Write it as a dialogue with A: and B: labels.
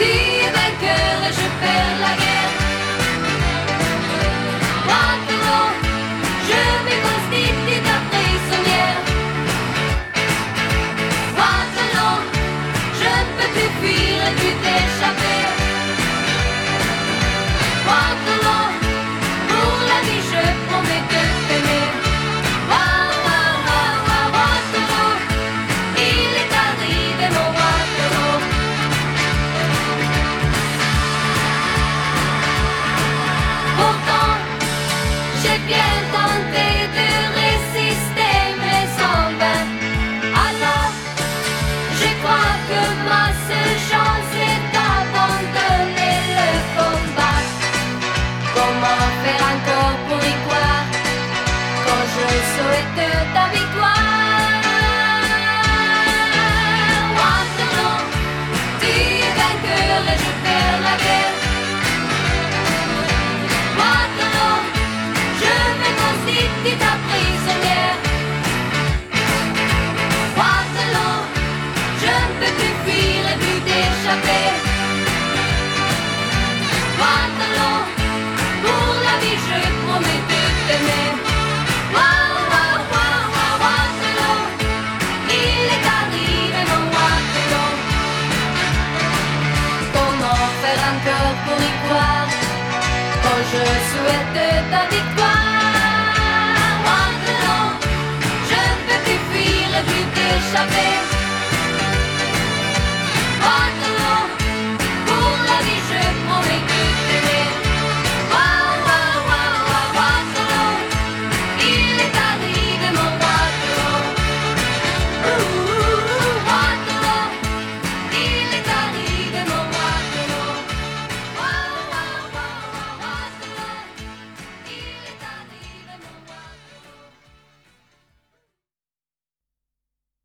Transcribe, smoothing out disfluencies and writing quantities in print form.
A: es vainqueur et je perds la guerre. Waterloo, je me constitue ta prisonnière. Waterloo, je ne peux plus fuir et plus t'échapper. Waterloo, pour la vie je promets de t'aimer. Waterloo, il est arrivé mon Waterloo. Pourtant, j'ai bien tenté de résister, mais en vain. Alors, je crois que ma seule chance est d'abandonner le combat. Comment faire encore pour y croire quand je souhaite ta victoire? Waterloo, tu es vainqueur et je perds la guerre. Waterloo, je me constitue ta prisonnière. Waterloo, je ne peux plus fuir et plus t'échapper. Waterloo, pour la vie je promets de t'aimer. Waterloo, il est arrivé mon Waterloo. Comment faire encore pour y croire quand je souhaite ta victoire?